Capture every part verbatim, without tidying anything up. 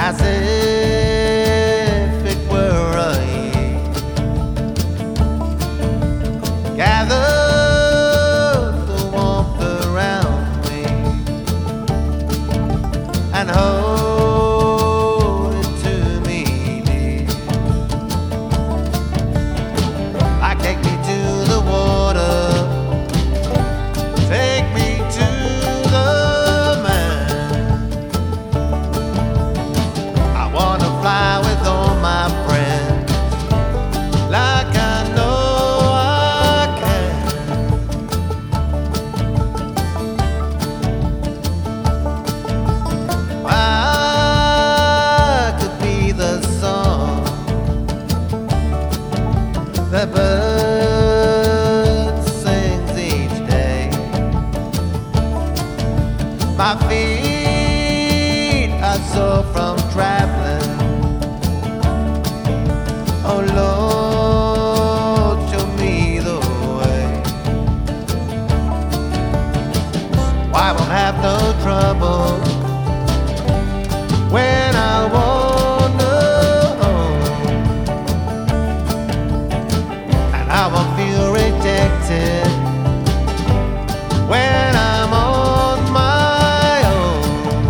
as if it were a year. Gather the warmth around me and hold it to me, dear. I take me to the water, take me to the man. I wanna fly with all my friends, like I know I can. I could be the song that birds sings each day. My feet are sore from traveling. Oh Lord, show me the way. I won't have no trouble when I wander home, and I won't feel rejected when I'm on my own.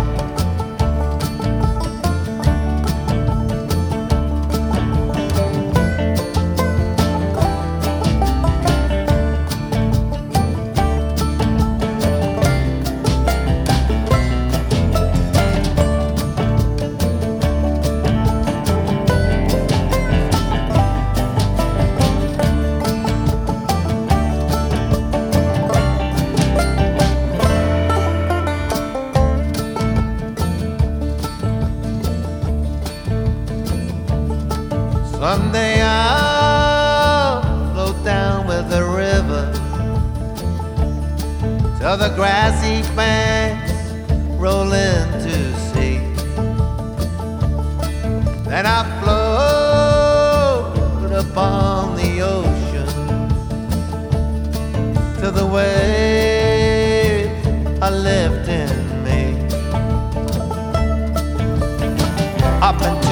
Someday I'll float down with the river till the grassy banks roll into sea. Then I float upon the ocean till the waves are lifting me up and